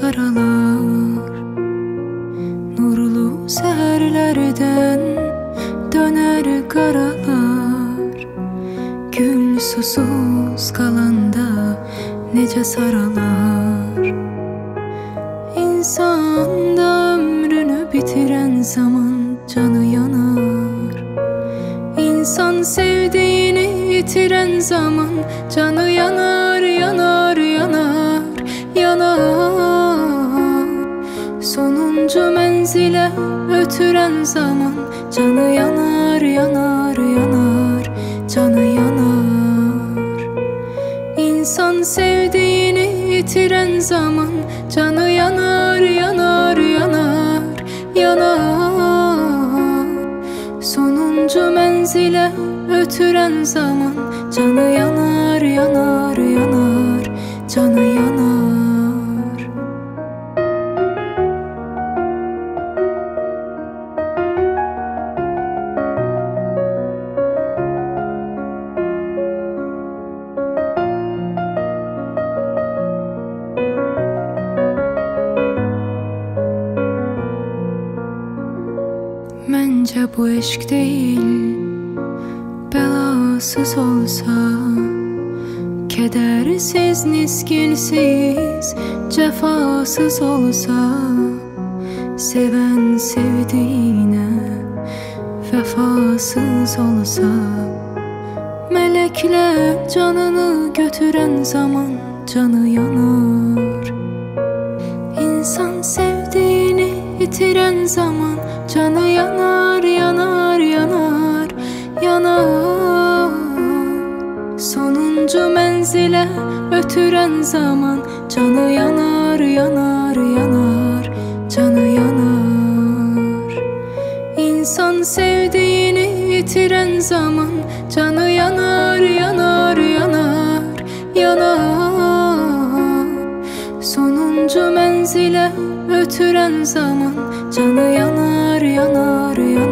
yaralar. Nurlu seherlerden döner karalar. Gül susuz kalanda nece saralar. İnsan da ömrünü bitiren zaman canı yanar. İnsan sevdiğini yitiren zaman canı yanar, yanar, yanar, yanar. Sonuncu menzile ötüren zaman canı yanar, yanar, yanar, canı yanar. İnsan sevdiğini yitiren zaman canı yanar, yanar, yanar, yanar. Sonuncu menzile ötüren zaman canı yanar, yanar, yanar, canı yanar. Bence bu eşk değil, belasız olsa, kedersiz, niskinsiz, cefasız olsa, seven sevdiğine vefasız olsa, melekler canını götüren zaman canı yanar. İnsan sevdiğini yitiren zaman canı yanar, yanar, yanar, yanar. Sonuncu menzile ötüren zaman canı yanar, yanar, yanar, canı yanar. İnsan sevdiğini yitiren zaman canı yanar, yanar, yanar, yanar. Sonuncu menzile ötüren zaman canı yanar, yanar, yanar.